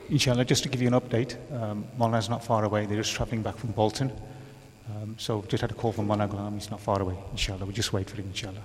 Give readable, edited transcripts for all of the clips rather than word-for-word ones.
Inshallah, just to give you an update, Molna's not far away. They're just traveling back from Bolton. So just had a call from Molna Ghulam. He's not far away, inshallah. We'll just wait for him, inshallah.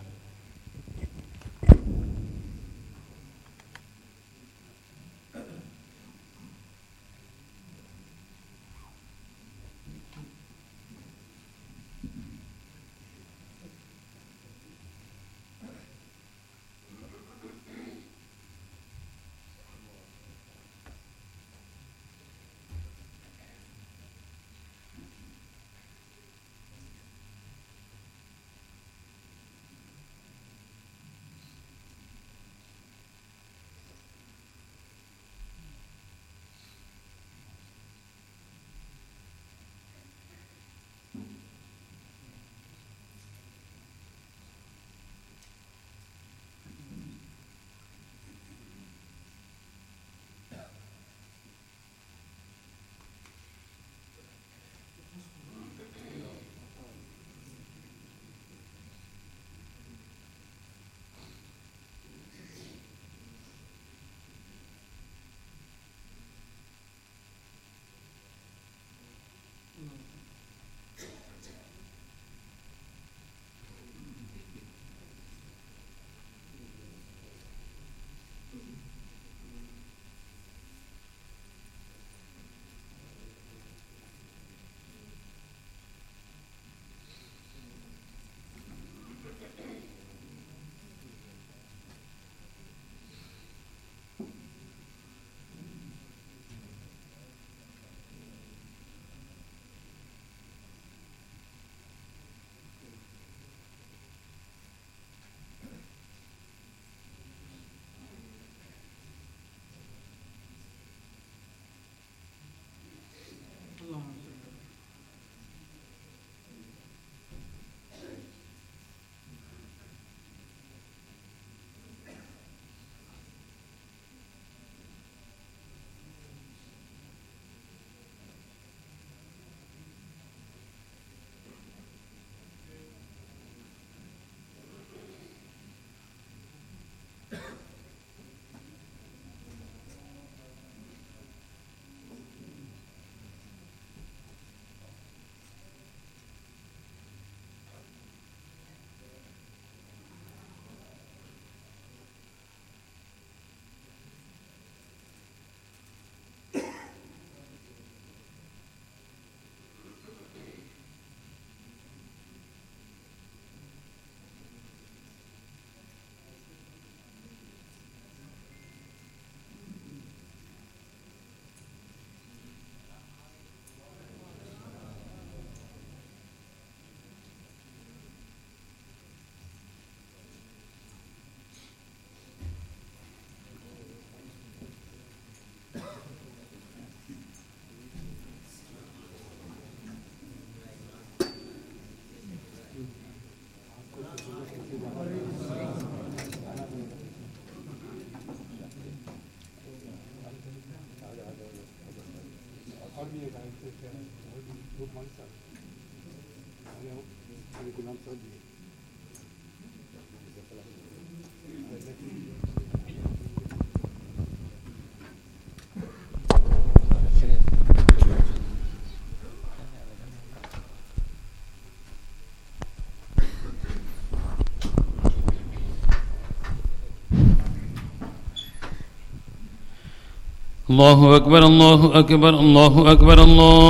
الله أكبر الله أكبر الله أكبر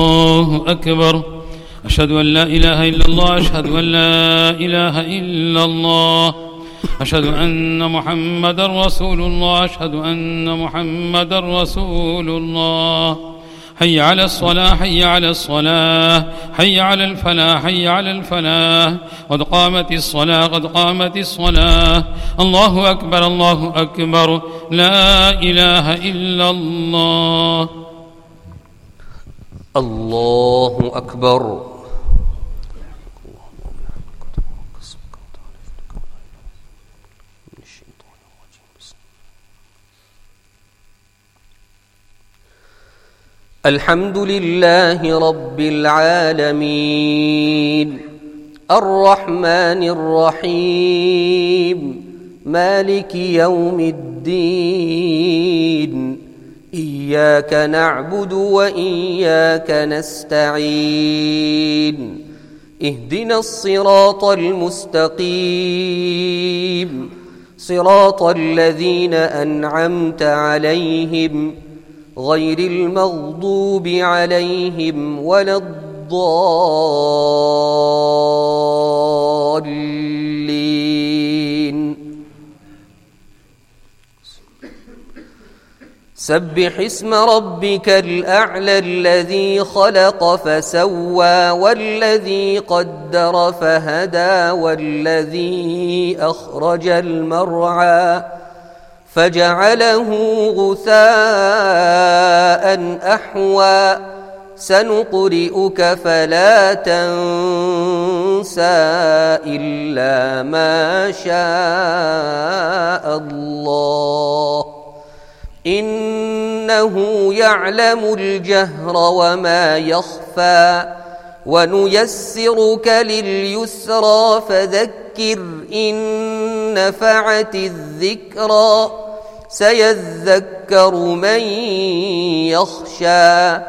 الله أكبر أشهد أن لا إله إلا الله أشهد أن لا إله إلا الله أشهد أن محمدا رسول الله أشهد أن محمدا رسول الله حي على الصلاة حي على الصلاة حي على الفلاح حي على الفلاح قد قامت الصلاة قد قامت الصلاة الله أكبر الله أكبر لا إله إلا الله الله أكبر الحمد لله رب العالمين الرحمن الرحيم مالك يوم الدين إياك نعبد وإياك نستعين اهدنا الصراط المستقيم صراط الذين أنعمت عليهم غير المغضوب عليهم ولا الضالين. سبح اسم ربك الأعلى الذي خلق فسوى والذي قدر فهدى والذي أخرج المرعى فجعله غثاء أحوى سنقرئك فلا تنسى إلا ما شاء الله إنه يعلم الجهر وما يخفى ونيسرك لليسرى فذكر إن نفعت الذكرى سيذكر من يخشى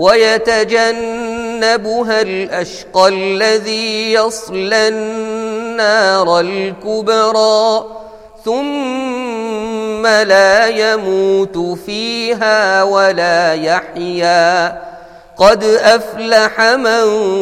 ويتجنبها الأشقى الذي يصلى النار الكبرى ثم لا يموت فيها ولا يحيا قد أفلح من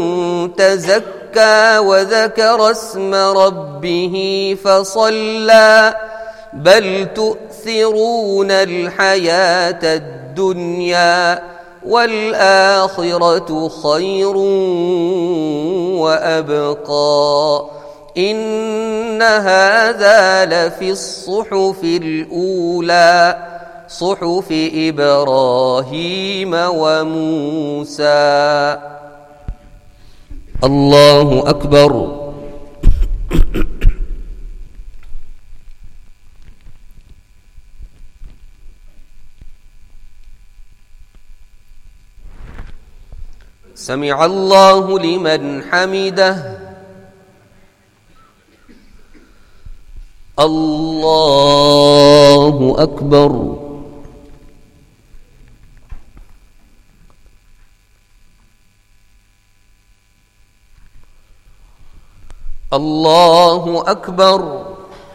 تزكى وذكر اسم ربه فصلى بل تؤثرون الحياة الدنيا والآخرة خير وأبقى إن هذا لفي الصحف الأولى صحف إبراهيم وموسى. الله أكبر. سمع الله لمن حمده. الله أكبر. الله أكبر.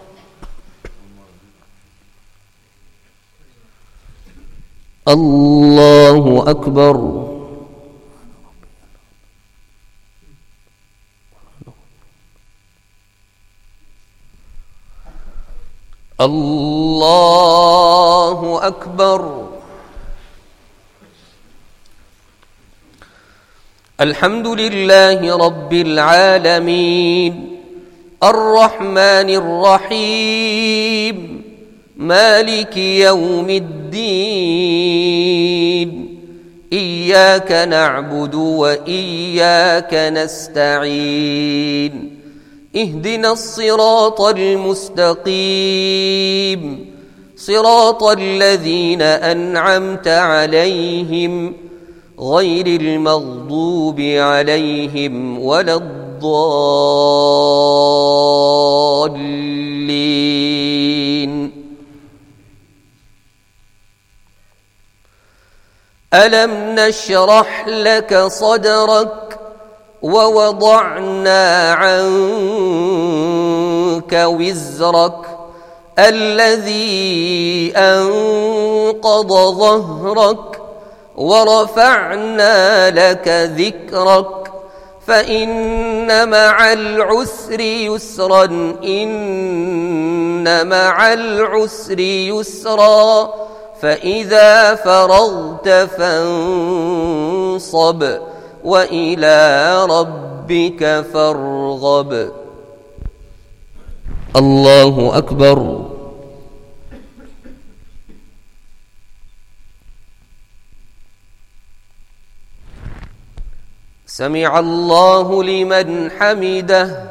الله أكبر. الله أكبر. الحمد لله رب العالمين الرحمن الرحيم مالك يوم الدين إياك نعبد وإياك نستعين اهدنا الصراط المستقيم صراط الذين أنعمت عليهم غير المغضوب عليهم ولا الضالين. ألم نشرح لك صدرك ووضعنا عنك وزرك الذي أنقض ظهرك ورفعنا لك ذكرك فإن مع العسر يسرا إن مع العسر يسرا فإذا فرغت فانصب وإلى ربك فارغب. الله أكبر. سمع الله لمن حمده.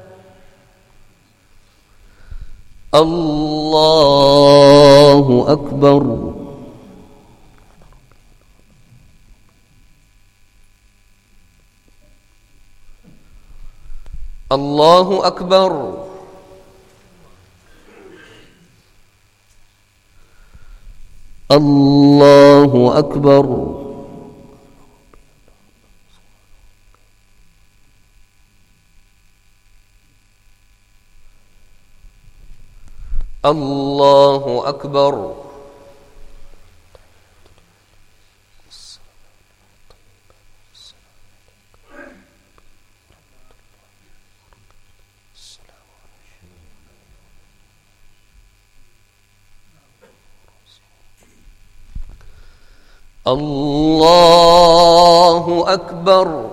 الله أكبر. الله أكبر. الله أكبر. الله أكبر. الله أكبر.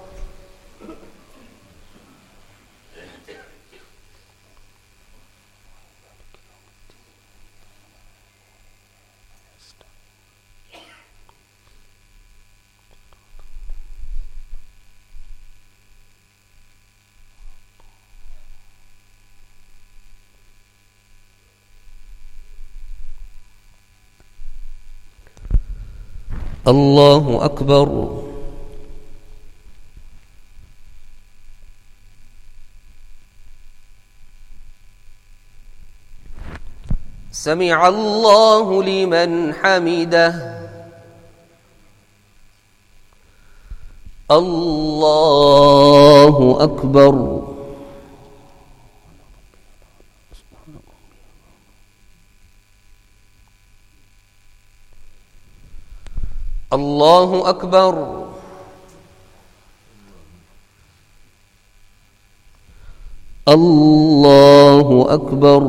الله أكبر. سمع الله لمن حمده. الله أكبر. الله أكبر. الله أكبر.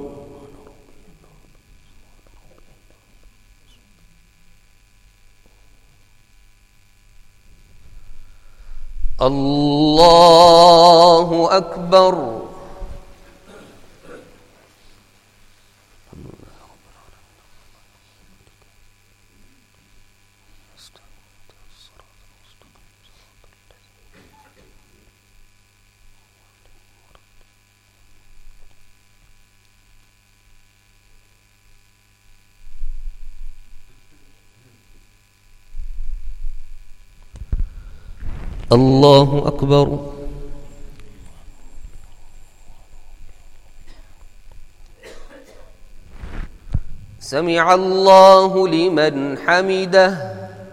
الله أكبر. الله أكبر. سمع الله لمن حمده.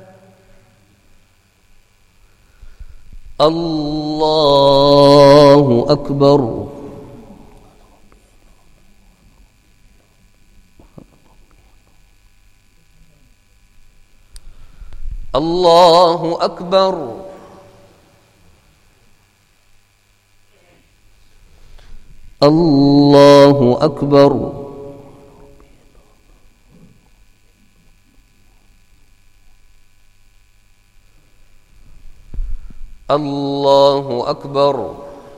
الله أكبر. الله أكبر. الله أكبر. الله أكبر.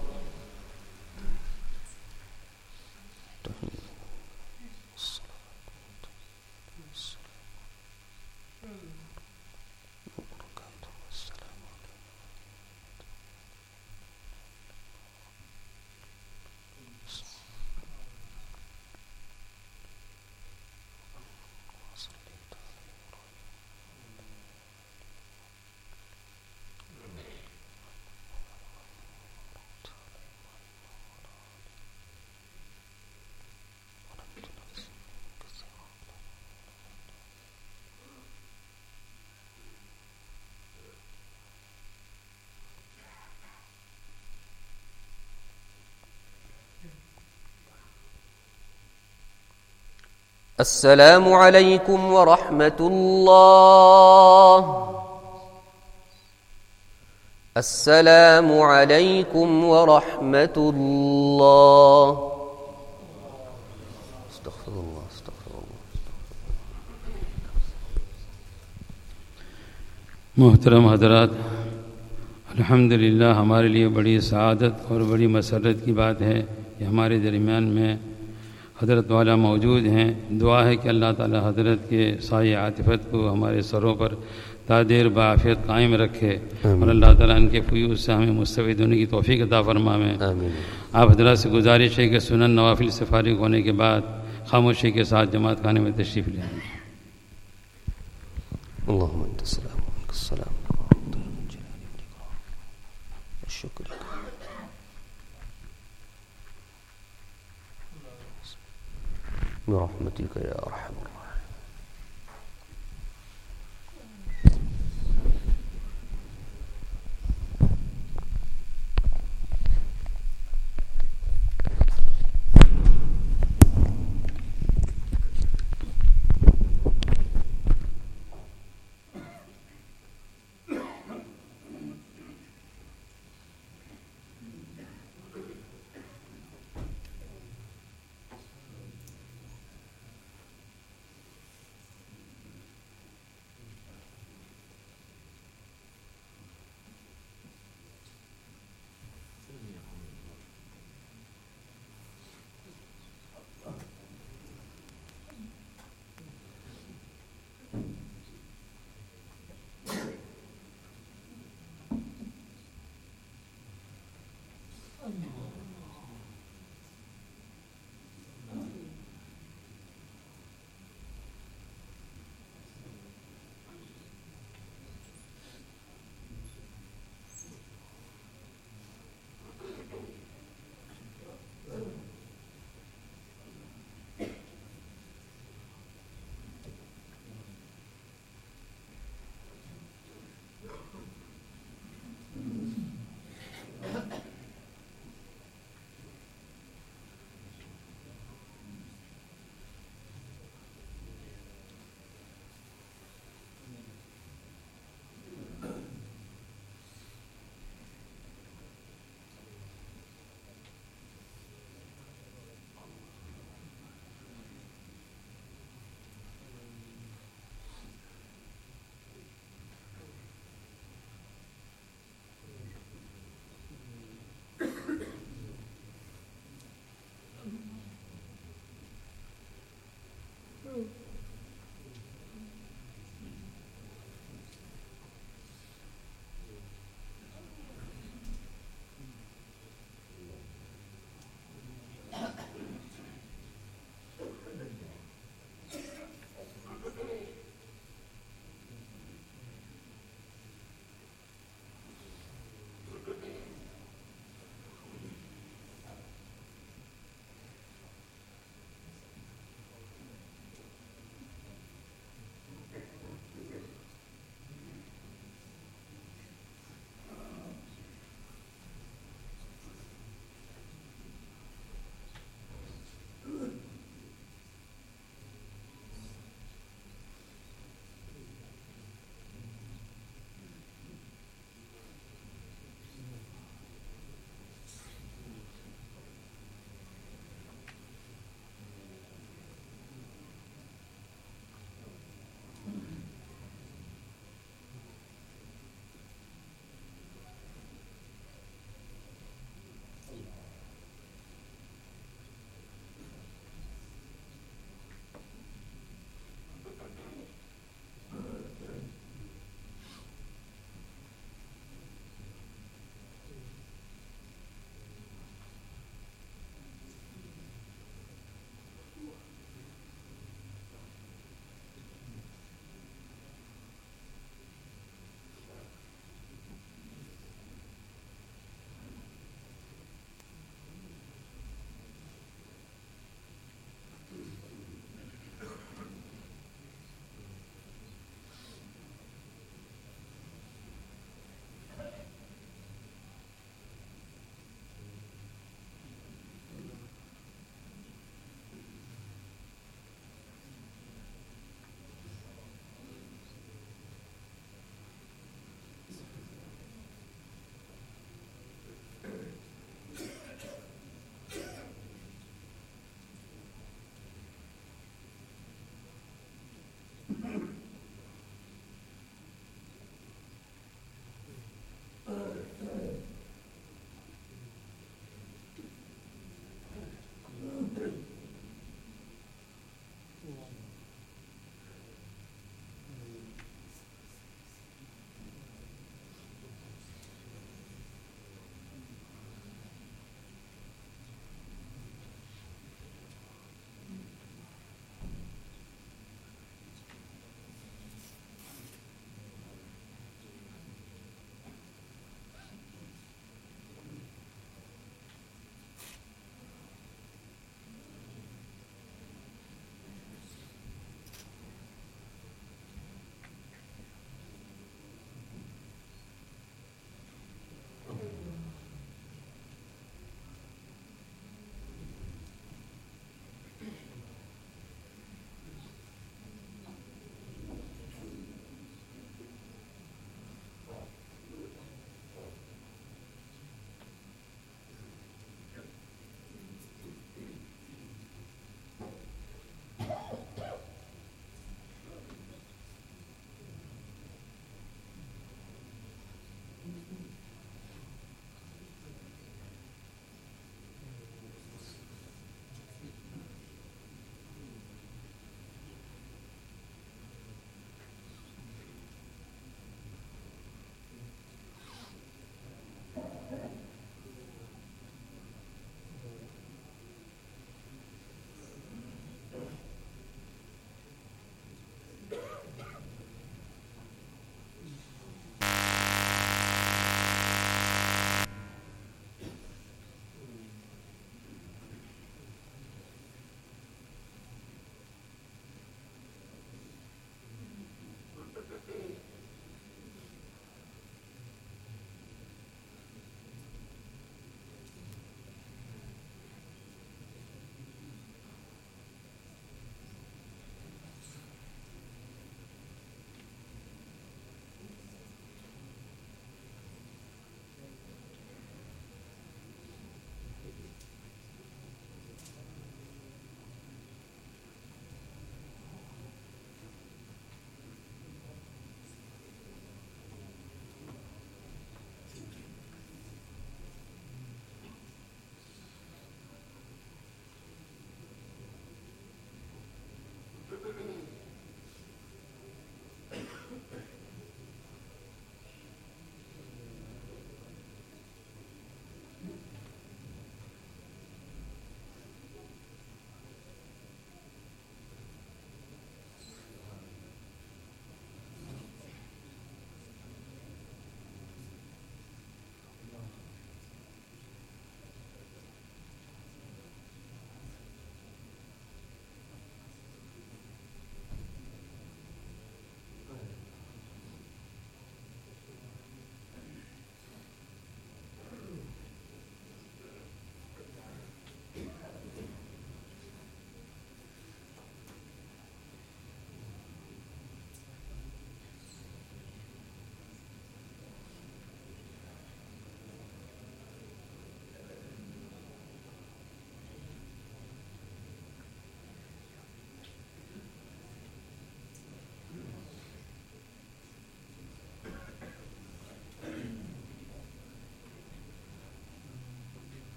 السلام عليكم ورحمة الله. السلام عليكم ورحمة الله. استغفر الله استغفر الله. محترم حضرات، अल्हम्दुलिल्लाह हमारे लिए बड़ी सआदत और बड़ी मसरत की बात है कि हमारे दरमियान में हज़रत वाला मौजूद हैं। दुआ है कि अल्लाह ताला हज़रत के साए आतिफ़त को हमारे सरों पर तादेर बाफ़ियत कायम रखे और अल्लाह ताला इनके फ़यूज़ से हमें मुस्तफ़ीद होने की तौफ़ीक़ अता फ़रमावे। आप हज़रत से गुजारिश है कि सुनन नवाफ़िल से फ़ारिग़ होने के बाद खामोशी के साथ जमात खाने में तशरीफ़ ले आएँ। برحمتك يا أرحم الراحمين.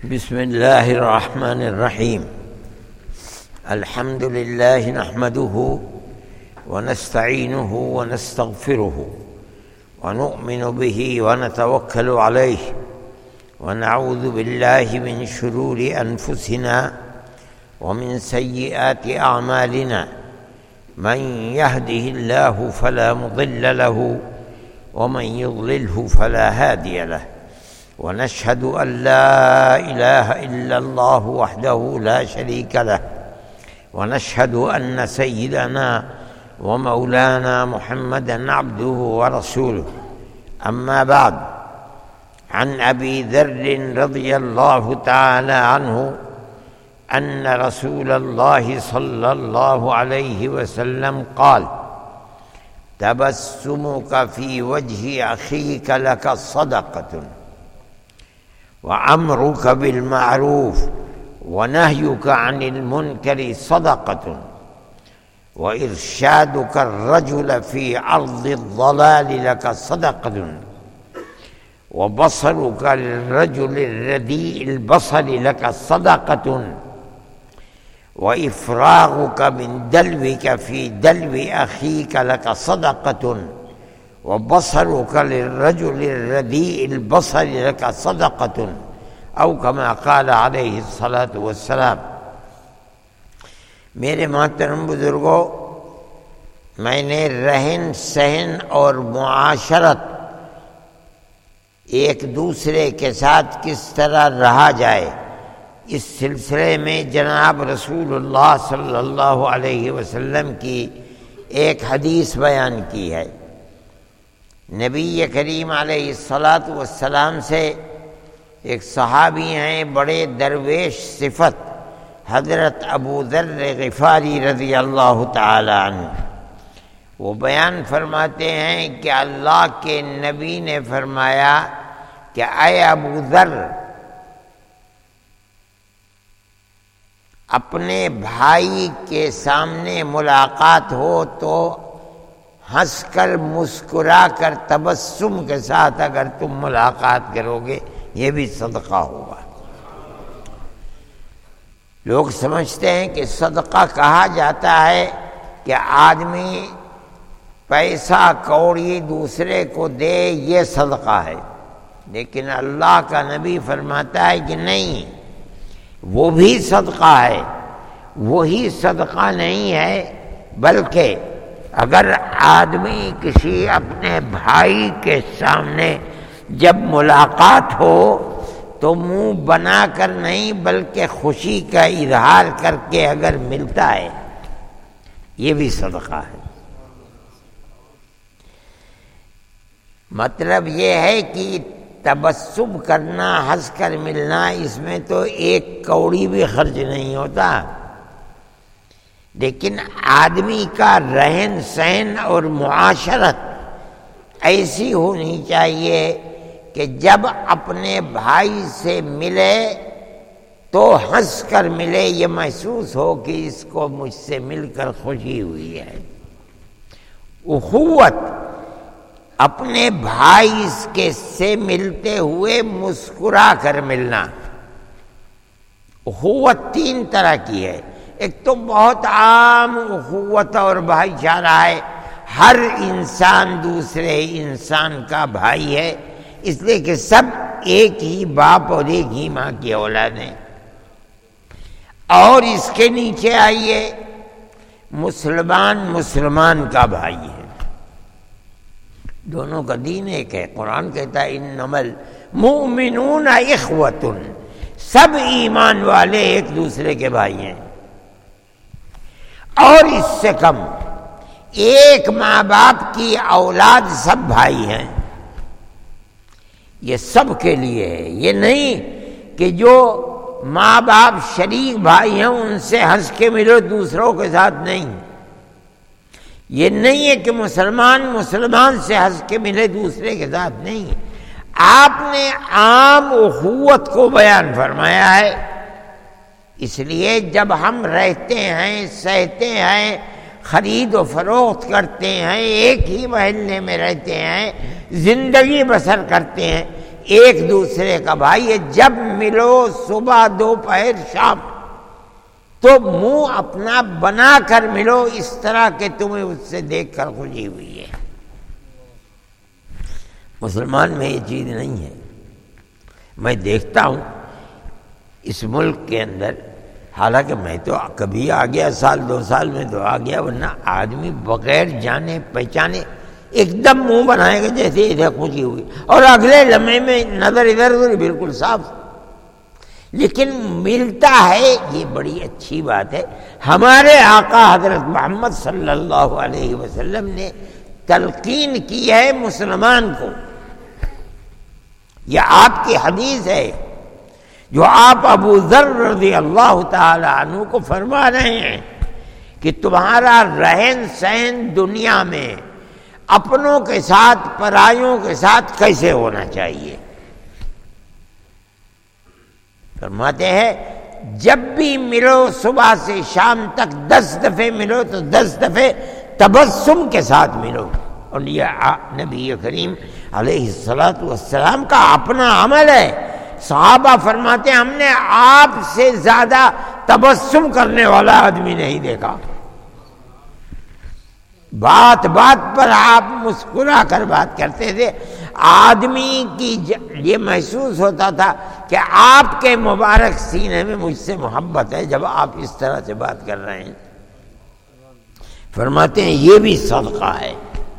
بسم الله الرحمن الرحيم. الحمد لله نحمده ونستعينه ونستغفره ونؤمن به ونتوكل عليه ونعوذ بالله من شرور أنفسنا ومن سيئات أعمالنا. من يهده الله فلا مضل له ومن يضلله فلا هادي له. ونشهد أن لا إله إلا الله وحده لا شريك له. ونشهد أن سيدنا ومولانا محمدا عبده ورسوله. أما بعد، عن أبي ذر رضي الله تعالى عنه أن رسول الله صلى الله عليه وسلم قال: تبسمك في وجه أخيك لك صدقة، وأمرك بالمعروف ونهيك عن المنكر صدقة، وإرشادك الرجل في أرض الضلال لك صدقة، وبصرك للرجل الرديء البصر لك صدقة، وإفراغك من دلوك في دلو أخيك لك صدقة، وبصرك للرجل الرديء البصر لك صدقة، أو كما قال علیہ الصلاۃ والسلام۔ میرے محترم بزرگوں، میں نے رہن سہن اور معاشرت ایک دوسرے کے ساتھ کس طرح رہا جائے، اس سلسلے میں جناب رسول اللہ صلی اللہ علیہ وسلم کی ایک حدیث بیان کی ہے۔ نبی کریم علیہ الصلاۃ والسلام سے ایک صحابی ہیں بڑے درویش صفت، حضرت ابو ذر غفاری رضی اللہ تعالی عنہ۔ وہ بیان فرماتے ہیں کہ اللہ کے نبی نے فرمایا کہ اے ابو ذر، اپنے بھائی کے سامنے ملاقات ہو تو ہنس کر مسکرا کر تبسم کے ساتھ اگر تم ملاقات کرو گے یہ بھی صدقہ ہوگا۔ لوگ سمجھتے ہیں کہ صدقہ کہا جاتا ہے کہ آدمی پیسہ کوڑی دوسرے کو دے، یہ صدقہ ہے، لیکن اللہ کا نبی فرماتا ہے کہ نہیں، وہ بھی صدقہ ہے، وہی صدقہ نہیں ہے، بلکہ اگر آدمی کسی اپنے بھائی کے سامنے جب ملاقات ہو تو منہ بنا کر نہیں بلکہ خوشی کا اظہار کر کے اگر ملتا ہے، یہ بھی صدقہ ہے۔ مطلب یہ ہے کہ تبسم کرنا، ہنس کر ملنا، اس میں تو ایک کوڑی بھی خرچ نہیں ہوتا، لیکن آدمی کا رہن سہن اور معاشرت ایسی ہونی چاہیے کہ جب اپنے بھائی سے ملے تو ہنس کر ملے، یہ محسوس ہو کہ اس کو مجھ سے مل کر خوشی ہوئی ہے۔ اخوت، اپنے بھائی کے سے ملتے ہوئے مسکرا کر ملنا۔ اخوت تین طرح کی ہے، ایک تو بہت عام اخوت اور بھائی چارہ ہے، ہر انسان دوسرے انسان کا بھائی ہے، اس لیے کہ سب ایک ہی باپ اور ایک ہی ماں کی اولاد ہیں۔ اور اس کے نیچے آئیے، مسلمان کا بھائی ہے، دونوں کا دین ایک ہے۔ قرآن کہتا ہے انما المؤمنون اخوۃ، سب ایمان والے ایک دوسرے کے بھائی ہیں۔ اور اس سے کم، ایک ماں باپ کی اولاد سب بھائی ہیں، یہ سب کے لیے ہے۔ یہ نہیں کہ جو ماں باپ شریک بھائی ہیں ان سے ہنس کے ملو، دوسروں کے ساتھ نہیں۔ یہ نہیں ہے کہ مسلمان سے ہنس کے ملے، دوسرے کے ساتھ نہیں۔ آپ نے عام اخوت کو بیان فرمایا ہے، اس لیے جب ہم رہتے ہیں، سہتے ہیں، خرید و فروخت کرتے ہیں، ایک ہی محلے میں رہتے ہیں، زندگی بسر کرتے ہیں، ایک دوسرے کا بھائی ہے، جب ملو صبح دوپہر شام تو منہ اپنا بنا کر ملو، اس طرح کہ تمہیں اس سے دیکھ کر خوشی ہوئی ہے۔ مسلمان میں یہ چیز نہیں ہے۔ میں دیکھتا ہوں اس ملک کے اندر، حالانکہ میں تو کبھی آ گیا، سال دو سال میں تو آ گیا، ورنہ آدمی بغیر جانے پہچانے ایک دم منہ بنائے گا جیسے ادھر خوشی ہوئی، اور اگلے لمحے میں نظر ادھر ادھر بالکل صاف۔ لیکن ملتا ہے، یہ بڑی اچھی بات ہے۔ ہمارے آقا حضرت محمد صلی اللہ علیہ وسلم نے تلقین کی ہے مسلمان کو، یہ آپ کی حدیث ہے جو آپ ابو ذر رضی اللہ تعالی عنہ کو فرما رہے ہیں کہ تمہارا رہن سہن دنیا میں اپنوں کے ساتھ پرایوں کے ساتھ کیسے ہونا چاہیے۔ فرماتے ہیں جب بھی ملو صبح سے شام تک 10 دفعے ملو تو 10 دفعے تبسم کے ساتھ ملو۔ اور یہ نبی کریم علیہ الصلاۃ والسلام کا اپنا عمل ہے۔ صحابہ فرماتے ہیں ہم نے آپ سے زیادہ تبسم کرنے والا آدمی نہیں دیکھا۔ بات بات پر آپ مسکرا کر بات کرتے تھے، آدمی کی یہ محسوس ہوتا تھا کہ آپ کے مبارک سینے میں مجھ سے محبت ہے جب آپ اس طرح سے بات کر رہے ہیں۔ فرماتے ہیں یہ بھی صدقہ ہے،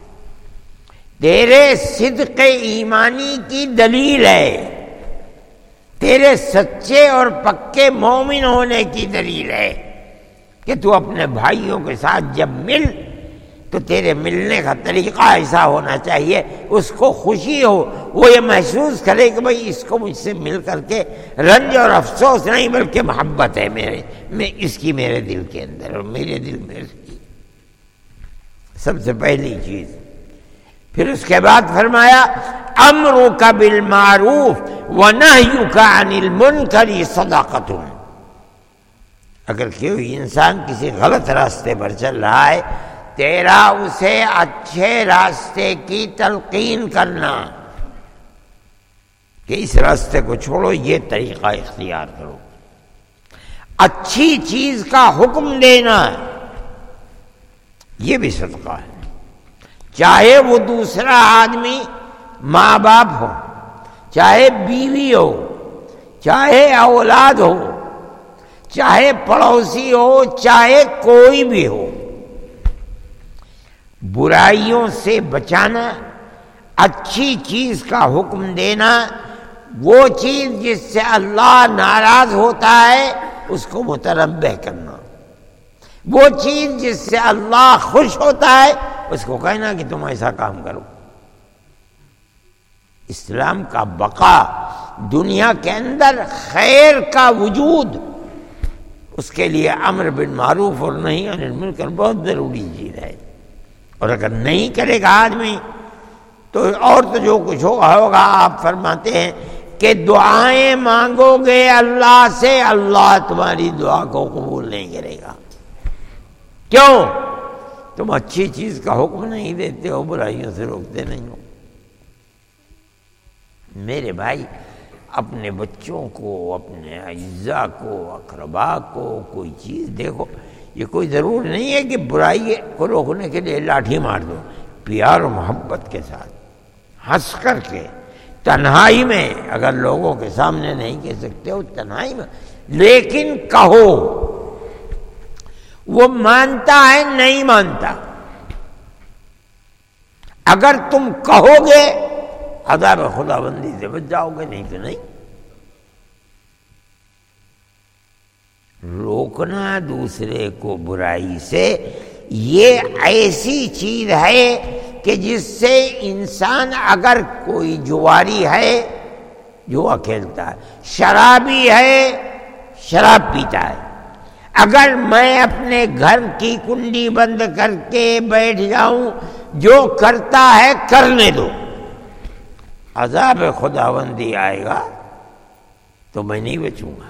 تیرے صدق ایمانی کی دلیل ہے، تیرے سچے اور پکے مومن ہونے کی دلیل ہے کہ تو اپنے بھائیوں کے ساتھ جب مل تو تیرے ملنے کا طریقہ ایسا ہونا چاہیے اس کو خوشی ہو، وہ یہ محسوس کرے کہ بھئی اس کو مجھ سے مل کر کے رنج اور افسوس نہیں بلکہ محبت ہے میں اس کی میرے دل کے اندر، اور میرے دل میں اس کی۔ سب سے پہلی چیز۔ پھر اس کے بعد فرمایا امرک بالمعروف ونہیک عن المنکر صدقۃ۔ اگر کوئی انسان کسی غلط راستے پر چل رہا ہے، تیرا اسے اچھے راستے کی تلقین کرنا کہ اس راستے کو چھوڑو، یہ طریقہ اختیار کرو، اچھی چیز کا حکم دینا، یہ بھی صدقہ ہے۔ چاہے وہ دوسرا آدمی ماں باپ ہو، چاہے بیوی ہو، چاہے اولاد ہو، چاہے پڑوسی ہو، چاہے کوئی بھی ہو، برائیوں سے بچانا، اچھی چیز کا حکم دینا، وہ چیز جس سے اللہ ناراض ہوتا ہے اس کو متنبہ کرنا، وہ چیز جس سے اللہ خوش ہوتا ہے اس کو کہنا کہ تم ایسا کام کرو۔ اسلام کا بقا، دنیا کے اندر خیر کا وجود، اس کے لیے امر بالمعروف اور نہی عن المنکر بہت ضروری چیز ہے۔ اور اگر نہیں کرے گا آدمی تو جو کچھ ہوگا، آپ فرماتے ہیں کہ دعائیں مانگو گے اللہ سے، اللہ تمہاری دعا کو قبول نہیں کرے گا۔ کیوں؟ تم اچھی چیز کا حکم نہیں دیتے ہو، برائیوں سے روکتے نہیں ہو۔ میرے بھائی، اپنے بچوں کو، اپنے اعزاء کو، اقربا کو کوئی چیز دیکھو، یہ کوئی ضرور نہیں ہے کہ برائی کو روکنے کے لیے لاٹھی مار دو، پیار و محبت کے ساتھ ہنس کر کے، تنہائی میں، اگر لوگوں کے سامنے نہیں کہہ سکتے ہو تنہائی میں، لیکن کہو۔ وہ مانتا ہے نہیں مانتا، اگر تم کہو گے عذاب خداوندی سے بچ جاؤ گے، نہیں تو نہیں۔ روکنا دوسرے کو برائی سے یہ ایسی چیز ہے کہ جس سے انسان، اگر کوئی جواری ہے جوا کھیلتا ہے، شرابی ہے شراب پیتا ہے، اگر میں اپنے گھر کی کنڈی بند کر کے بیٹھ جاؤں جو کرتا ہے کرنے دو، عذاب خداوندی آئے گا تو میں نہیں بچوں گا۔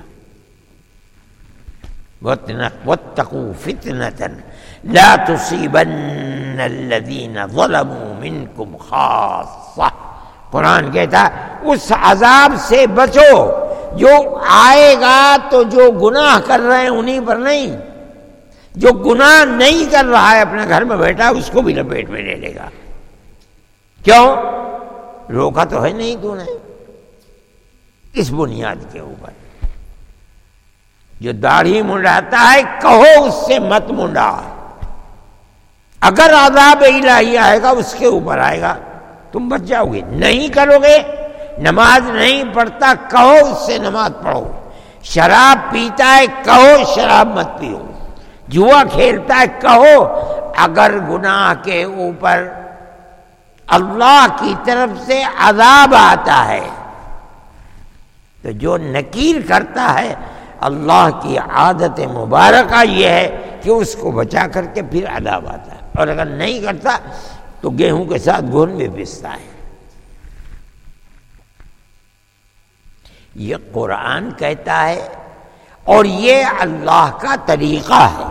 وَاتَّقُوا فِتْنَةً لَا تُصِيبَنَّ الَّذِينَ ظَلَمُوا مِنْكُمْ خَاصَّةً۔ قرآن کہتا ہے اس عذاب سے بچو جو آئے گا تو جو گناہ کر رہے ہیں انہیں پر نہیں، جو گناہ نہیں کر رہا ہے اپنے گھر میں بیٹھا اس کو بھی لپیٹ میں لے لے گا۔ کیوں؟ روکا تو ہے نہیں تو نے۔ اس بنیاد کے اوپر جو داڑھی منڈاتا ہے کہو اس سے مت منڈا، اگر عذاب الہی آئے گا اس کے اوپر آئے گا تم بچ جاؤ گے۔ نہیں کرو گے، نماز نہیں پڑھتا کہو اس سے نماز پڑھو، شراب پیتا ہے کہو شراب مت پیو، جوا کھیلتا ہے کہو اگر گناہ کے اوپر اللہ کی طرف سے عذاب آتا ہے تو جو نکیر کرتا ہے اللہ کی عادت مبارکہ یہ ہے کہ اس کو بچا کر کے پھر عذاب آتا ہے، اور اگر نہیں کرتا تو گیہوں کے ساتھ گھن میں پستا ہے۔ یہ قرآن کہتا ہے اور یہ اللہ کا طریقہ ہے۔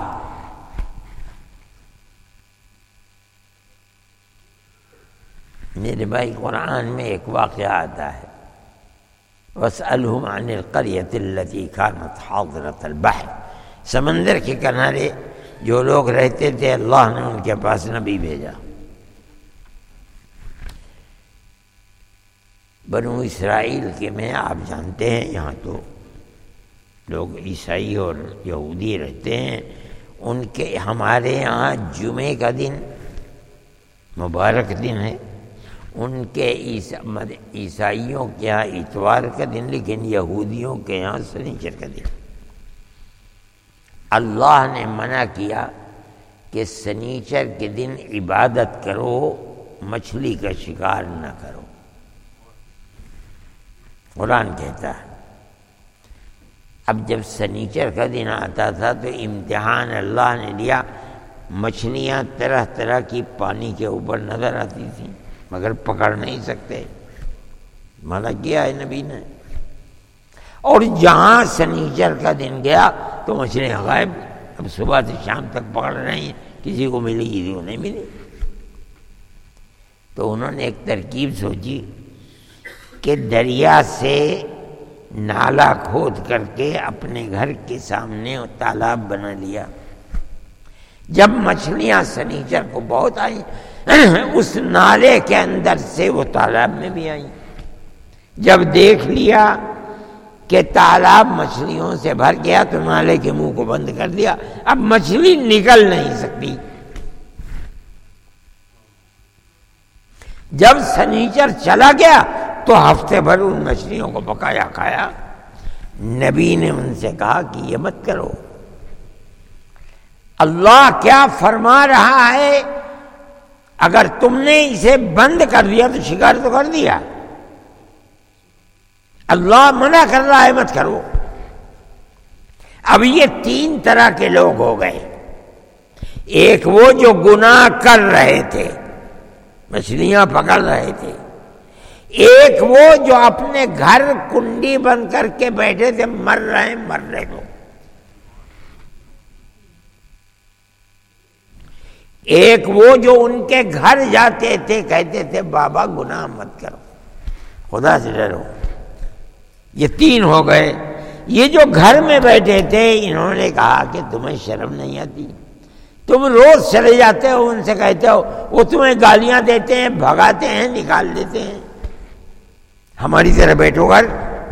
میرے بھائی قرآن میں ایک واقعہ آتا ہے وَاسْأَلْهُمْ عَنِ الْقَرْيَةِ الَّتِي كَانَتْ حَاضِرَةَ الْبَحْرِ، سمندر کے کنارے جو لوگ رہتے تھے اللہ نے ان کے پاس نبی بھیجا۔ بنو اسرائیل کے میں آپ جانتے ہیں یہاں تو لوگ عیسائی اور یہودی رہتے ہیں، ان کے ہمارے یہاں جمعے کا دن مبارک دن ہے، ان کے عیسائیوں کے یہاں اتوار کا دن، لیکن یہودیوں کے یہاں سنیچر کا دن۔ اللہ نے منع کیا کہ سنیچر کے دن عبادت کرو، مچھلی کا شکار نہ کرو۔ قرآن کہتا ہے اب جب سنیچر کا دن آتا تھا تو امتحان اللہ نے لیا، مچھلیاں طرح طرح کی پانی کے اوپر نظر آتی تھیں مگر پکڑ نہیں سکتے، منع کیا ہے نبی نے، اور جہاں سنیچر کا دن گیا تو مچھلیاں غائب، اب صبح سے شام تک پکڑ رہے ہیں، کسی کو ملی کسی کو نہیں ملی۔ تو انہوں نے ایک ترکیب سوچی کہ دریا سے نالا کھود کر کے اپنے گھر کے سامنے تالاب بنا لیا۔ جب مچھلیاں سنیچر کو بہت آئیں اس نالے کے اندر سے وہ تالاب میں بھی آئیں، جب دیکھ لیا کہ تالاب مچھلیوں سے بھر گیا تو نالے کے منہ کو بند کر دیا، اب مچھلی نکل نہیں سکتی۔ جب سنیچر چلا گیا تو ہفتے بھر ان مچھلیوں کو پکایا کھایا۔ نبی نے ان سے کہا کہ یہ مت کرو، اللہ کیا فرما رہا ہے، اگر تم نے اسے بند کر دیا تو شکار تو کر دیا، اللہ منع کر رہا ہے مت کرو۔ اب یہ تین طرح کے لوگ ہو گئے، ایک وہ جو گناہ کر رہے تھے، مچھلیاں پکڑ رہے تھے، ایک وہ جو اپنے گھر کنڈی بند کر کے بیٹھے تھے، مر رہے کو، ایک وہ جو ان کے گھر جاتے تھے کہتے تھے بابا گناہ مت کرو، خدا سے ڈرو۔ یہ تین ہو گئے۔ یہ جو گھر میں بیٹھے تھے انہوں نے کہا کہ تمہیں شرم نہیں آتی، تم روز چلے جاتے ہو ان سے کہتے ہو، وہ تمہیں گالیاں دیتے ہیں، بھگاتے ہیں، نکال دیتے ہیں، ہماری طرح بیٹھو گھر۔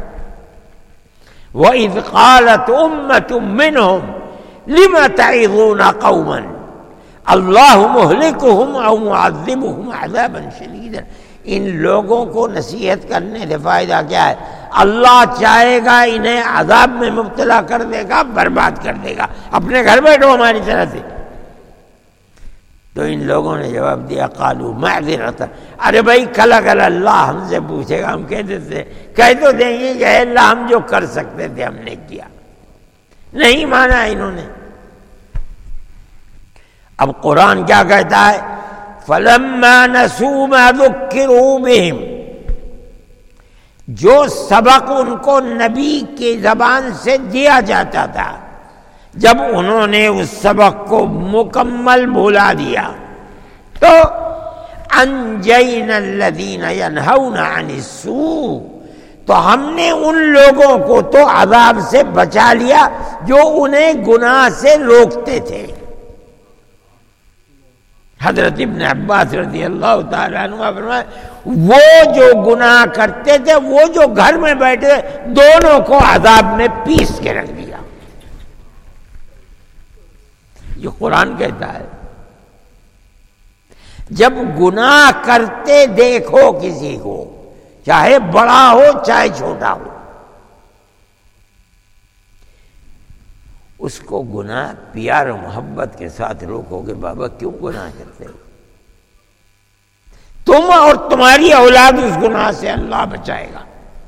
وَإِذْ قَالَتْ أُمَّةٌ مِّنْهُمْ لِمَ تَعِظُونَ قَوْمًا اللہ مہلکہم او معذبہم عذابا شدیدا۔ ان لوگوں کو نصیحت کرنے سے فائدہ کیا ہے؟ اللہ چاہے گا انہیں عذاب میں مبتلا کر دے گا، برباد کر دے گا، اپنے گھر بیٹھو ہماری طرح سے۔ تو ان لوگوں نے جواب دیا قالوا معذرۃ، ارے بھائی کل اگر اللہ ہم سے پوچھے گا ہم کہہ تو دیں گے کہ اللہ ہم جو کر سکتے تھے ہم نے کیا، نہیں مانا انہوں نے۔ اب قرآن کیا کہتا ہے؟ فَلَمَّا نَسُوا مَا ذُكِّرُوا بِهِ، جو سبق ان کو نبی کی زبان سے دیا جاتا تھا، جب انہوں نے اس سبق کو مکمل بھلا دیا تو انجینا الذین ینہون عن السوء، تو ہم نے ان لوگوں کو تو عذاب سے بچا لیا جو انہیں گناہ سے روکتے تھے۔ حضرت ابن عباس رضی اللہ تعالیٰ عنہ فرمائے وہ جو گناہ کرتے تھے، وہ جو گھر میں بیٹھے دونوں کو عذاب میں پیس کے رکھ دیا۔ یہ قرآن کہتا ہے جب گناہ کرتے دیکھو کسی کو، چاہے بڑا ہو چاہے چھوٹا ہو، اس کو گناہ پیار و محبت کے ساتھ روکو کہ بابا کیوں گناہ کرتے ہو؟ تم اور تمہاری اولاد اس گناہ سے اللہ بچائے گا۔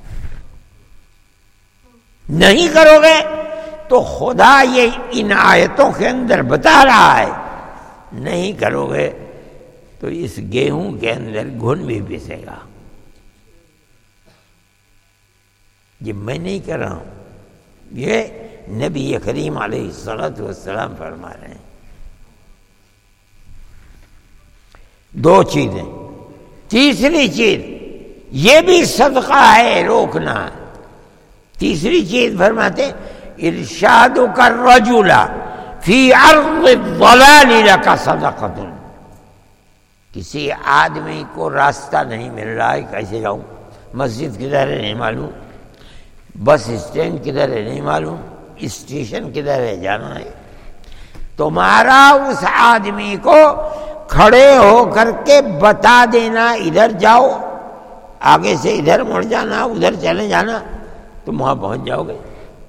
نہیں کرو گے تو خدا یہ ان آیتوں کے اندر بتا رہا ہے، نہیں کرو گے تو اس گیہوں کے اندر گھن بھی پسے گا۔ یہ میں نہیں کر رہا ہوں، یہ نبی کریم علیہ الصلوۃ والسلام فرما رہے ہیں۔ دو چیزیں، تیسری چیز یہ بھی صدقہ ہے روکنا۔ تیسری چیز فرماتے ارشادک الرجل فی ارض الضلال لک صدقۃ، کسی آدمی کو راستہ نہیں مل رہا ہے، کیسے جاؤں، مسجد کدھر ہے نہیں معلوم، بس اسٹینڈ کدھر ہے نہیں معلوم، اسٹیشن کدھر ہے جانا ہے، تمہارا اس آدمی کو کھڑے ہو کر کے بتا دینا ادھر جاؤ، آگے سے ادھر مڑ جانا، ادھر چلے جانا، تم وہاں پہنچ جاؤ گے۔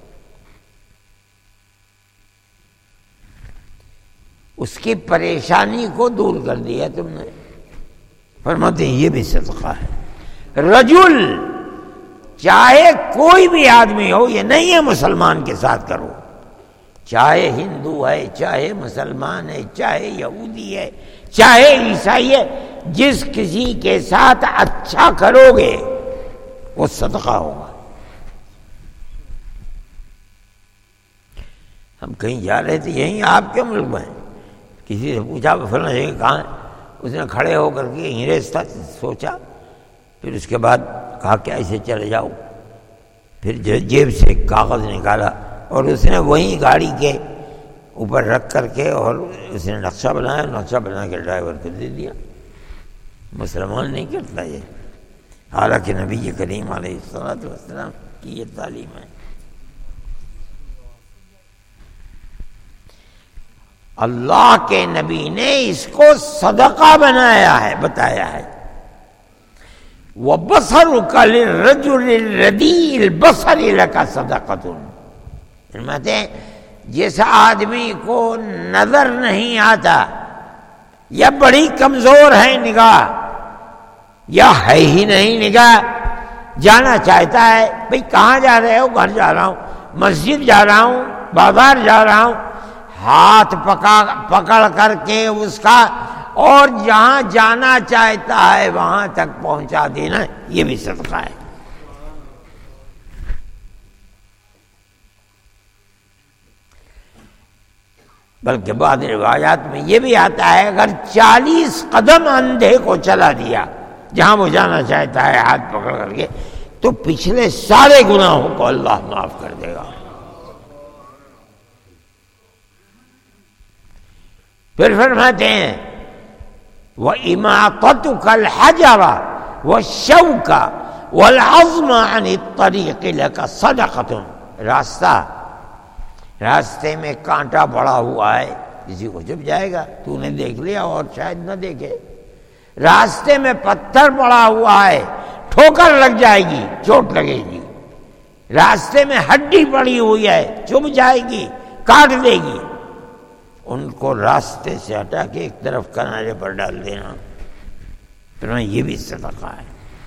اس کی پریشانی کو دور کر دیا تم نے۔ فرماتے ہیں یہ بھی صدقہ ہے۔ رجل چاہے کوئی بھی آدمی ہو، یہ نہیں ہے مسلمان کے ساتھ کرو، چاہے ہندو ہے، چاہے مسلمان ہے، چاہے یہودی ہے، چاہے عیسائی ہے، جس کسی کے ساتھ اچھا کرو گے وہ صدقہ ہوگا۔ ہم کہیں جا رہے تھے، یہیں آپ کے ملک میں، کسی سے پوچھا فلاں جگہ کہاں ہے، اس نے کھڑے ہو کر کے یہیں راستہ سوچا، پھر اس کے بعد کہا کہ ایسے چلے جاؤ، پھر جیب سے کاغذ نکالا اور اس نے وہیں گاڑی کے اوپر رکھ کر کے اور اس نے نقشہ بنایا، نقشہ بنا کے ڈرائیور کو دے دیا۔ مسلمان نہیں کرتا یہ، حالانکہ نبی کریم علیہ الصلوۃ والسلام کی یہ تعلیم ہے۔ اللہ کے نبی نے اس کو صدقہ بنایا ہے، بتایا ہے۔ وَبَصَرُكَ لِلرَّجُلِ الرَّدِيءِ الْبَصَرِ لَكَ صَدَقَةٌ، فرماتے ہیں جس آدمی کو نظر نہیں آتا یا بڑی کمزور ہے نگاہ یا ہے ہی نہیں نگاہ، جانا چاہتا ہے، بھئی کہاں جا رہے ہو؟ گھر جا رہا ہوں، مسجد جا رہا ہوں، بازار جا رہا ہوں، ہاتھ پکڑ کر کے اس کا اور جہاں جانا چاہتا ہے وہاں تک پہنچا دینا، یہ بھی صدقہ ہے۔ بلکہ بعض روایات میں یہ بھی آتا ہے اگر 40 قدم اندھے کو چلا دیا جہاں وہ جانا چاہتا ہے ہاتھ پکڑ کر کے، تو پچھلے سارے گناہوں کو اللہ معاف کر دے گا۔ پھر فرماتے ہیں وَإِمَاطَتُكَ الْحَجَرَ وَالشَّوْكَ وَالْعَظْمَ عَنِ الطَّرِيقِ لَكَ صَدَقَةٌ، راستے میں کانٹا پڑا ہوا ہے، کسی کو چپ جائے گا، تو نے دیکھ لیا اور شاید نہ دیکھے، راستے میں پتھر پڑا ہوا ہے، ٹھوکر لگ جائے گی، چوٹ لگے گی، راستے میں ہڈی پڑی ہوئی ہے، چپ جائے گی، کاٹ دے گی، ان کو راستے سے ہٹا کے ایک طرف کنارے پر ڈال دینا، پھر یہ بھی صدقہ ہے۔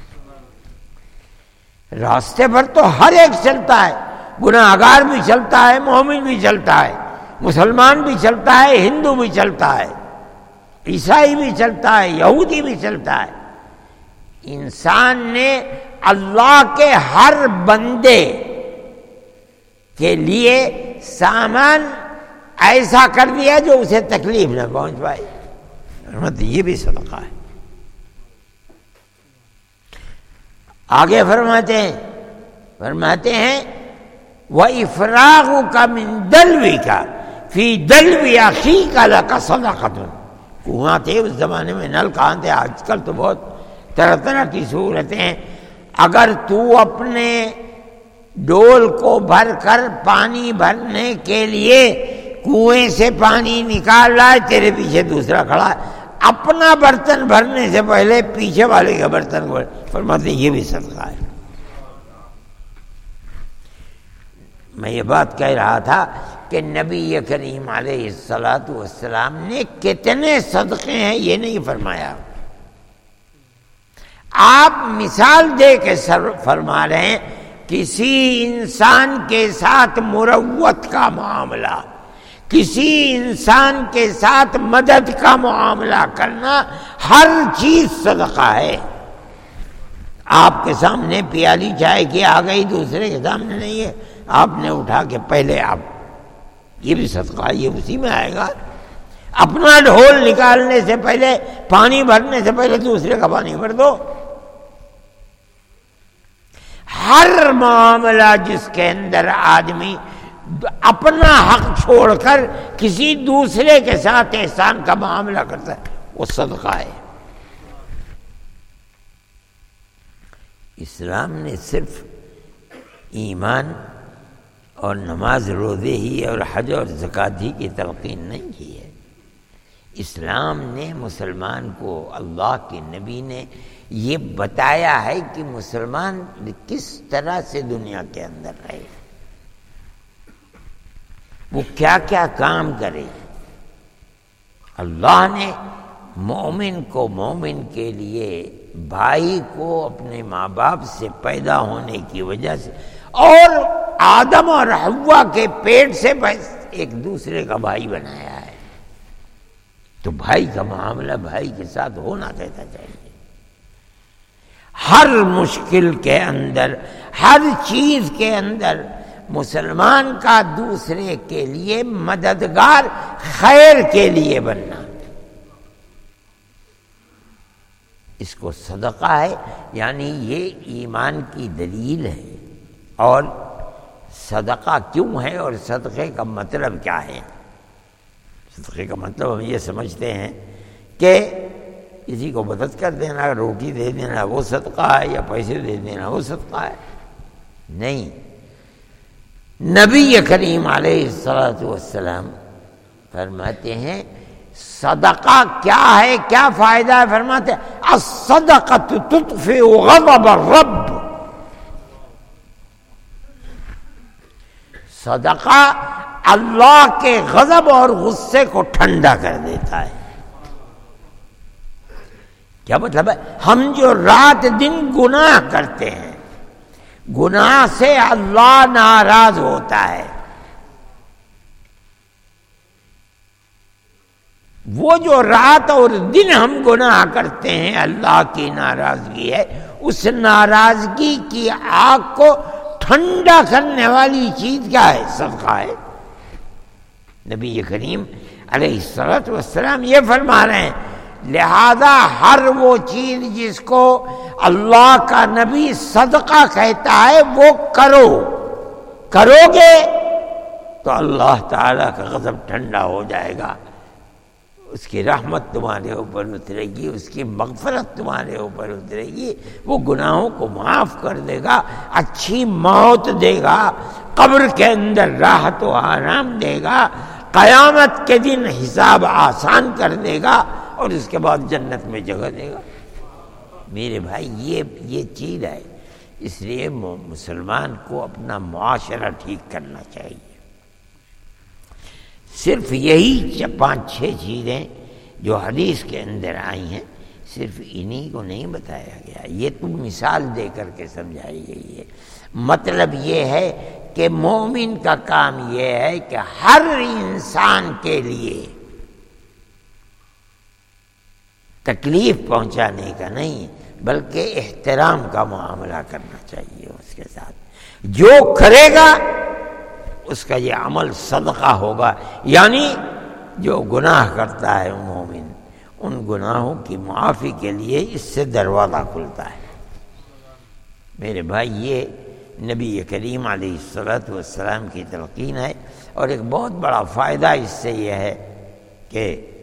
راستے پر تو ہر ایک چلتا ہے، گناہ گار بھی چلتا ہے، مومن بھی چلتا ہے، مسلمان بھی چلتا ہے، ہندو بھی چلتا ہے، عیسائی بھی چلتا ہے، یہودی بھی چلتا ہے۔ انسان نے اللہ کے ہر بندے کے لیے سامان ایسا کر دیا جو اسے تکلیف نہ پہنچ پائے، یہ بھی صدقہ ہے۔ آگے فرماتے ہیں وَإِفْرَاغُكَ مِنْ دَلْوِكَ فِي دَلْوِ أَخِيكَ لَكَ صَدَقَةٌ. کنواں تھے اس زمانے میں، نل کہاں تھے؟ آج کل تو بہت طرح طرح کی سہولتیں ہیں. اگر تو اپنے ڈول کو بھر کر پانی بھرنے کے لیے کنویں سے پانی نکال رہا ہے، تیرے پیچھے دوسرا کھڑا ہے، اپنا برتن بھرنے سے پہلے پیچھے والے کا برتن کو فرماتے ہیں یہ بھی صدقہ ہے. میں یہ بات کہہ رہا تھا کہ نبی کریم علیہ الصلاۃ والسلام نے کتنے صدقے ہیں یہ نہیں فرمایا. آپ مثال دے کے فرما رہے ہیں کسی انسان کے ساتھ مروت کا معاملہ، کسی انسان کے ساتھ مدد کا معاملہ کرنا، ہر چیز صدقہ ہے. آپ کے سامنے پیالی چائے کی آ گئی، دوسرے کے سامنے نہیں ہے، آپ نے اٹھا کے پہلے آپ، یہ بھی صدقہ ہے، یہ اسی میں آئے گا. اپنا ڈھول نکالنے سے پہلے، پانی بھرنے سے پہلے دوسرے کا پانی بھر دو. ہر معاملہ جس کے اندر آدمی اپنا حق چھوڑ کر کسی دوسرے کے ساتھ احسان کا معاملہ کرتا ہے وہ صدقہ ہے. اسلام نے صرف ایمان اور نماز روزے ہی اور حج اور زکوٰۃ ہی کی تلقین نہیں کی ہے. اسلام نے مسلمان کو، اللہ کے نبی نے یہ بتایا ہے کہ مسلمان کس طرح سے دنیا کے اندر رہے، وہ کیا کیا کام کرے. اللہ نے مومن کو، مومن کے لیے بھائی کو اپنے ماں باپ سے پیدا ہونے کی وجہ سے اور آدم اور حوا کے پیٹ سے ایک دوسرے کا بھائی بنایا ہے. تو بھائی کا معاملہ بھائی کے ساتھ ہونا کہتا چاہیے. ہر مشکل کے اندر، ہر چیز کے اندر مسلمان کا دوسرے کے لیے مددگار، خیر کے لیے بننا، اس کو صدقہ ہے. یعنی یہ ایمان کی دلیل ہے. اور صدقہ کیوں ہے اور صدقے کا مطلب کیا ہے؟ صدقے کا مطلب ہم یہ سمجھتے ہیں کہ کسی کو مدد کر دینا، روٹی دے دینا وہ صدقہ ہے، یا پیسے دے دینا وہ صدقہ ہے. نہیں، نبی کریم علیہ الصلاۃ والسلام فرماتے ہیں صدقہ کیا ہے، کیا فائدہ ہے؟ فرماتے ہیں الصدقۃ تطفئ غضب الرب. صدقہ اللہ کے غضب اور غصے کو ٹھنڈا کر دیتا ہے. کیا مطلب ہے؟ ہم جو رات دن گناہ کرتے ہیں، گناہ سے اللہ ناراض ہوتا ہے. وہ جو رات اور دن ہم گناہ کرتے ہیں، اللہ کی ناراضگی ہے. اس ناراضگی کی آگ کو ٹھنڈا کرنے والی چیز کیا ہے؟ صدقہ ہے. نبی کریم علیہ الصلوۃ والسلام یہ فرما رہے ہیں لہذا ہر وہ چیز جس کو اللہ کا نبی صدقہ کہتا ہے وہ کرو گے تو اللہ تعالیٰ کا غضب ٹھنڈا ہو جائے گا، اس کی رحمت تمہارے اوپر اترے گی، اس کی مغفرت تمہارے اوپر اترے گی، وہ گناہوں کو معاف کر دے گا، اچھی موت دے گا، قبر کے اندر راحت و آرام دے گا، قیامت کے دن حساب آسان کر دے گا، اور اس کے بعد جنت میں جگہ دے گا. میرے بھائی یہ چیز ہے. اس لیے مسلمان کو اپنا معاشرہ ٹھیک کرنا چاہیے. صرف یہی 5-6 چیزیں جو حدیث کے اندر آئی ہیں، صرف انہی کو نہیں بتایا گیا، یہ تو مثال دے کر کے سمجھائی گئی ہے. مطلب یہ ہے کہ مومن کا کام یہ ہے کہ ہر انسان کے لیے تکلیف پہنچانے کا نہیں بلکہ احترام کا معاملہ کرنا چاہیے اس کے ساتھ. جو کرے گا اس کا یہ عمل صدقہ ہوگا. یعنی جو گناہ کرتا ہے مومن، ان گناہوں کی معافی کے لیے اس سے دروازہ کھلتا ہے. میرے بھائی یہ نبی کریم علیہ الصلوۃ والسلام کی تلقین ہے، اور ایک بہت بڑا فائدہ اس سے یہ ہے کہ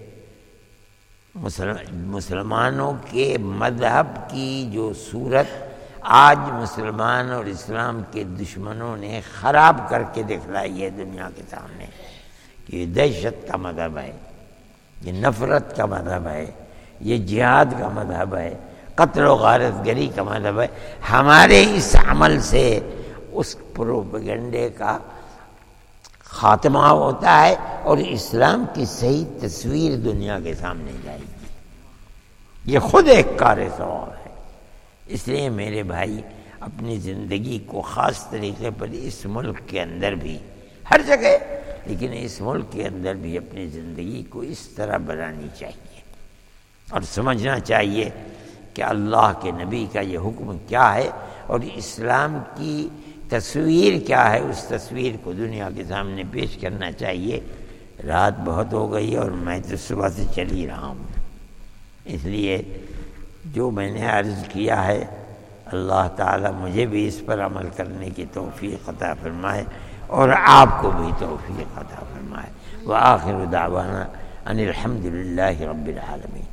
مسلمانوں کے مذہب کی جو صورت آج مسلمان اور اسلام کے دشمنوں نے خراب کر کے دکھلائی ہے دنیا کے سامنے، کہ یہ دہشت کا مذہب ہے، یہ نفرت کا مذہب ہے، یہ جہاد کا مذہب ہے، قتل و غارت گری کا مذہب ہے، ہمارے اس عمل سے اس پروپیگنڈے کا خاتمہ ہوتا ہے اور اسلام کی صحیح تصویر دنیا کے سامنے جائے گی۔ یہ خود ایک کار ثواب ہے۔ اس لیے میرے بھائی اپنی زندگی کو خاص طریقے پر اس ملک کے اندر بھی، ہر جگہ، لیکن اس ملک کے اندر بھی اپنی زندگی کو اس طرح بنانی چاہیے اور سمجھنا چاہیے کہ اللہ کے نبی کا یہ حکم کیا ہے اور اسلام کی تصویر کیا ہے، اس تصویر کو دنیا کے سامنے پیش کرنا چاہیے۔ رات بہت ہو گئی اور میں تو صبح سے چل ہی رہا ہوں، اس لیے جو میں نے عرض کیا ہے اللہ تعالیٰ مجھے بھی اس پر عمل کرنے کی توفیق عطا فرمائے اور آپ کو بھی توفیق عطا فرمائے۔ وآخر دعوانا ان الحمد للہ رب العالمین۔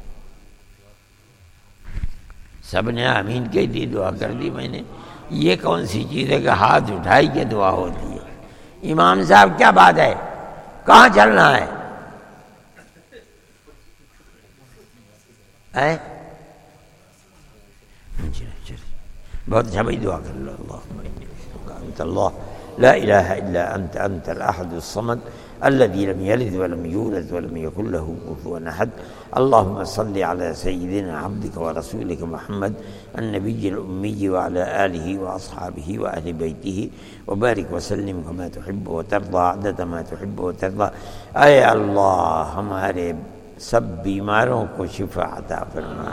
سب نے آمین کہہ دی، دعا کر دی۔ میں نے یہ کون سی چیز ہے کہ ہاتھ اٹھائی کے دعا ہوتی ہے؟ امام صاحب کیا بات ہے، کہاں چلنا ہے؟ بہت اچھا بھائی، دعا کر لو۔ انت اللہ لا الہ الا انت، انت الاحد الصمد الذي لم يلد ولم يولد ولم يكن له كفوا احد۔ اللهم صل على سيدنا عبدك ورسولك محمد النبي الأمي وعلى آله وأصحابه وأهل بيته وبارك وسلم كما تحب وترضى عدد ما تحب وترضى۔ اے اللہ ہمارے سب بیماروں کو شفا عطا فرما،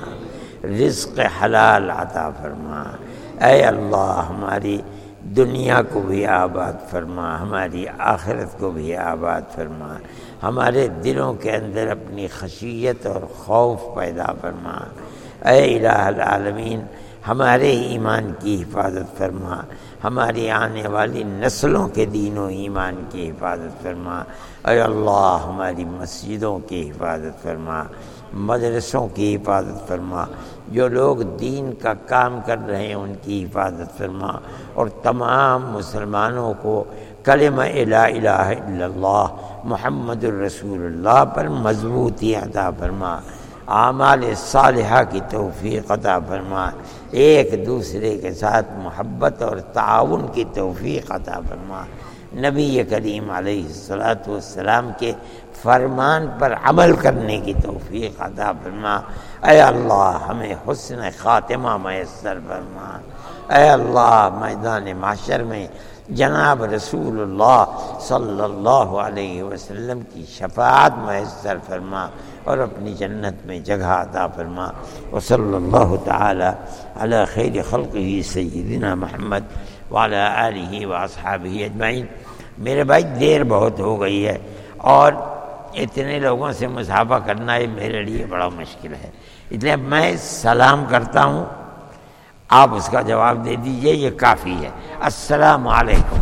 رزق حلال عطا فرما۔ اے اللہ ہماری دنیا کو بھی آباد فرما، ہماری آخرت کو بھی آباد فرما، ہمارے دلوں کے اندر اپنی خشیت اور خوف پیدا فرما۔ اے الہ العالمین ہمارے ایمان کی حفاظت فرما، ہماری آنے والی نسلوں کے دین و ایمان کی حفاظت فرما۔ اے اللہ ہماری مسجدوں کی حفاظت فرما، مدرسوں کی حفاظت فرما، جو لوگ دین کا کام کر رہے ہیں ان کی حفاظت فرما، اور تمام مسلمانوں کو کلمہ لا الہ الا اللہ محمد الرسول اللہ پر مضبوطی عطا فرما، اعمال صالحہ کی توفیق عطا فرما، ایک دوسرے کے ساتھ محبت اور تعاون کی توفیق عطا فرما، نبی کریم علیہ الصلوۃ والسلام کے فرمان پر عمل کرنے کی توفیق عطا فرما۔ اے اللہ ہمیں حسن خاتمہ میسر فرما۔ اے اللہ میدان محشر میں جناب رسول اللہ صلی اللہ علیہ وسلم کی شفاعت میسر فرما اور اپنی جنت میں جگہ عطا فرما۔ وصلی اللہ تعالی علی خیر خلقہ سیدنا محمد وعلی آلہ واصحابہ اجمعین۔ میرے بھائی دیر بہت ہو گئی ہے اور اتنے لوگوں سے مصافحہ کرنا یہ میرے لیے بڑا مشکل ہے، اس لیے میں سلام کرتا ہوں، آپ اس کا جواب دے دیجئے، یہ کافی ہے۔ السلام علیکم۔